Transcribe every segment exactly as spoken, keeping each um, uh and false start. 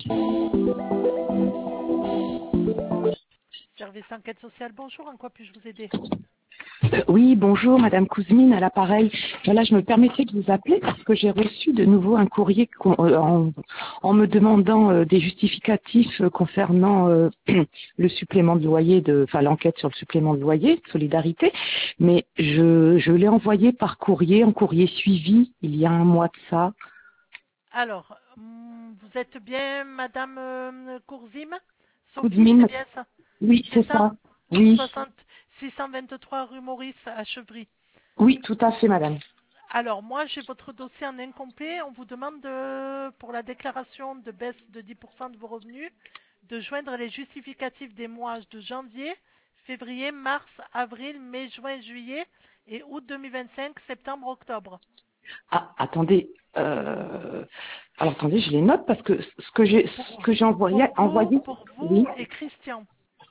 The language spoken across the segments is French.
Service enquête sociale, bonjour, en quoi puis-je vous aider? Euh, oui, bonjour, Madame Kouzmine, à l'appareil. Voilà, je me permettais de vous appeler parce que j'ai reçu de nouveau un courrier con- euh, en, en me demandant euh, des justificatifs euh, concernant euh, le supplément de loyer, de, enfin l'enquête sur le supplément de loyer, de solidarité. Mais je, je l'ai envoyé par courrier, en courrier suivi, il y a un mois de ça. Alors, hum, vous êtes bien Madame euh, Courzim? Sophie, c'est Kouzmine, bien ça? oui, C'est c'est ça? ça. Oui, soixante, six cent vingt-trois rue Maurice à Chevry. oui, tout à fait, Madame. Alors, moi, j'ai votre dossier en incomplet. On vous demande, de, pour la déclaration de baisse de dix pour cent de vos revenus, de joindre les justificatifs des mois de janvier, février, mars, avril, mai, juin, juillet et août deux mille vingt-cinq, septembre, octobre. Ah, attendez. Euh... Alors attendez, je les note parce que ce que j'ai, Pour, ce que j'ai envoyé, pour vous, envoyé, pour oui. vous et Christian.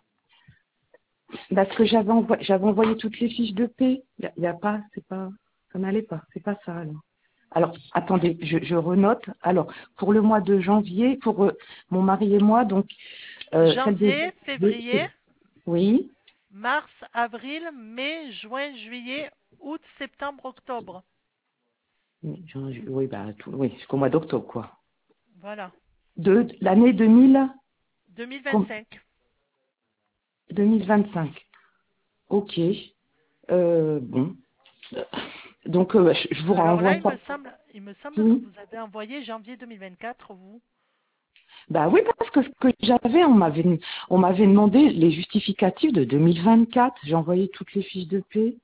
Parce que j'avais envoyé, j'avais envoyé toutes les fiches de paie. Il y a, il y a pas, c'est pas, ça n'allait pas. C'est pas ça alors. Alors, attendez, je, je renote. Alors, pour le mois de janvier, pour euh, mon mari et moi, donc, euh, celle de, Janvier, de- février, oui, mars, avril, mai, juin, juillet, août, septembre, octobre. oui, jan- oui, bah, tout, oui, jusqu'au mois d'octobre, quoi. Voilà. De l'année deux mille, com- deux mille vingt-cinq. deux mille vingt-cinq. Ok. Euh, bon. Donc, euh, je, je vous Alors là, renvoie il ça. me semble, il me semble que Oui. vous avez envoyé janvier deux mille vingt-quatre, vous. Bah oui, parce que ce que j'avais, on m'avait, on m'avait demandé les justificatifs de deux mille vingt-quatre. J'ai envoyé toutes les fiches de paie.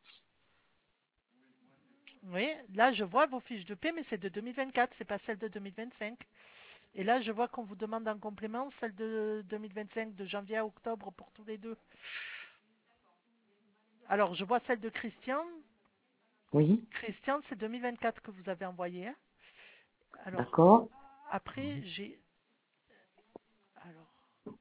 Oui, là, je vois vos fiches de paie, mais c'est de deux mille vingt-quatre, c'est pas celle de deux mille vingt-cinq. Et là, je vois qu'on vous demande en complément celle de deux mille vingt-cinq, de janvier à octobre pour tous les deux. Alors, je vois celle de Christian. Oui, Christian, c'est deux mille vingt-quatre que vous avez envoyé, hein. Alors, d'accord. après, j'ai... Alors,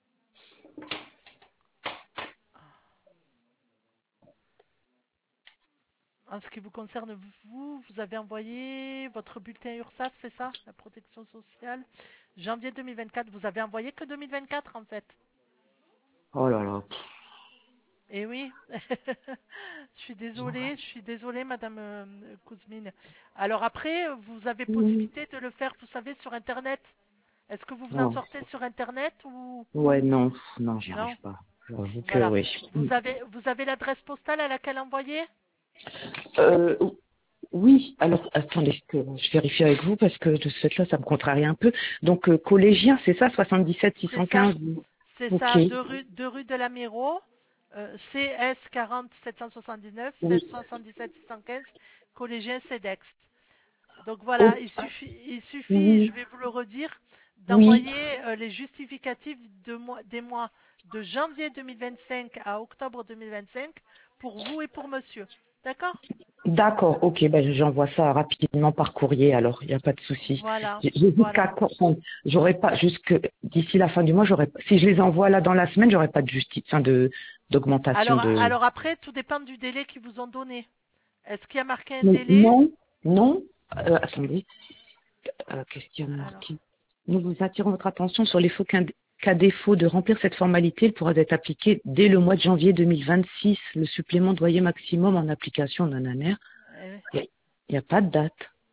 en ce qui vous concerne, vous, vous avez envoyé votre bulletin URSSAF, c'est ça? La protection sociale. Janvier deux mille vingt-quatre, vous avez envoyé que deux mille vingt-quatre, en fait. Oh là là. Eh oui, je suis désolée, je suis désolée, Madame euh, Kouzmine. Alors après, vous avez Oui. possibilité de le faire, vous savez, sur Internet. Est-ce que vous vous en Oh. sortez sur Internet ou Ouais, non, non, j'y non? arrive pas. J'avoue que Voilà. oui. Vous avez, vous avez l'adresse postale à laquelle envoyer? Euh, oui, alors attendez que je vérifie avec vous parce que de ce fait-là, ça me contrarie un peu. Donc euh, collégien, c'est ça, soixante-dix-sept C'est ça, six cent quinze. c'est Ok. ça, deux rue, deux rue de la Miro, euh, C S quarante sept cent soixante-dix-neuf, Oui. soixante-dix-sept six cent quinze, collégien CEDEX. Donc Oh, voilà, il suffit, il suffit, je oui. vais vous le redire, Oui. d'envoyer euh, les justificatifs de mois- des mois de janvier deux mille vingt-cinq à octobre deux mille vingt-cinq pour vous et pour monsieur. D'accord? D'accord, ok, ben j'envoie ça rapidement par courrier, alors il n'y a pas de souci. Voilà, J'ai j'ai jusqu'à voilà. quand enfin, j'aurais pas jusque d'ici la fin du mois, j'aurais pas- si je les envoie là dans la semaine, j'aurais pas de justice, enfin de d'augmentation Alors, de. alors après, tout dépend du délai qu'ils vous ont donné. Est-ce qu'il y a marqué un Mais délai? non, non. Euh, attendez, euh, qu'est-ce qu'il y a Alors, marqué? Nous vous attirons votre attention sur les faux qu'à qu'à défaut de remplir cette formalité, il pourra être appliqué dès le mois de janvier deux mille vingt-six. Le supplément de loyer maximum en application d'un A N R. euh, Il n'y a, il y a pas de date.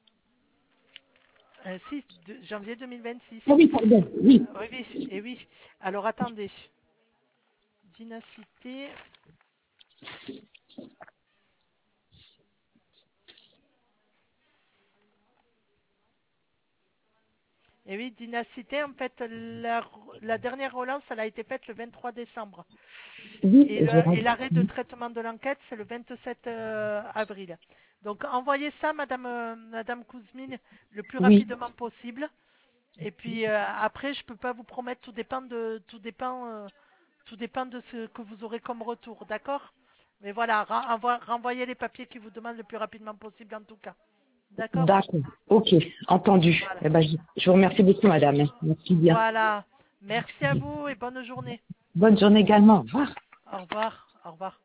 euh, si, de- janvier deux mille vingt-six. Ah oui, pardon, oui. Oui, oui, et oui. Alors attendez. Dynacité. Et oui, Dynacité, en fait, la, la dernière relance, elle a été faite le vingt-trois décembre. Oui, Et j'ai le- et rendu. l'arrêt de traitement de l'enquête, c'est le vingt-sept euh, avril. Donc envoyez ça, Madame, euh, Madame Kouzmine, le plus Oui, rapidement possible. Et puis euh, après, je peux pas vous promettre, tout dépend de, tout dépend, euh, tout dépend de ce que vous aurez comme retour, d'accord? Mais voilà, ren- envoie- renvoyez les papiers qui vous demandent le plus rapidement possible en tout cas. D'accord? d'accord. Ok, entendu. Voilà. Eh ben, je, je vous remercie beaucoup, madame. Merci bien. Voilà. Merci à vous et bonne journée. Bonne journée également. Au revoir. Au revoir. Au revoir.